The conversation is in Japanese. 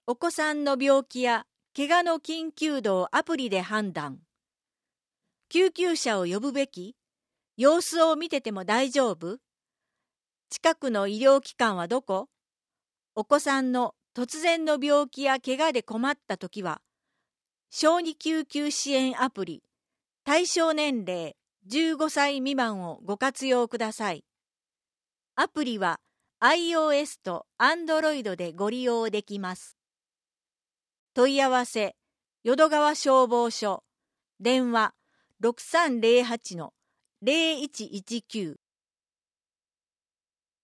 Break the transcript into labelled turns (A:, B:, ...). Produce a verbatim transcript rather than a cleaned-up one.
A: お子さんの病気や怪我の緊急度をアプリで判断。救急車を呼ぶべき？様子を見てても大丈夫？近くの医療機関はどこ？お子さんの突然の病気や怪我で困ったときは、小児救急支援アプリ、対象年齢じゅうごさい未満をご活用ください。アプリは iOS と Android でご利用できます。問い合わせ、淀川消防署、電話ろくさんゼロはちのゼロいちいちきゅう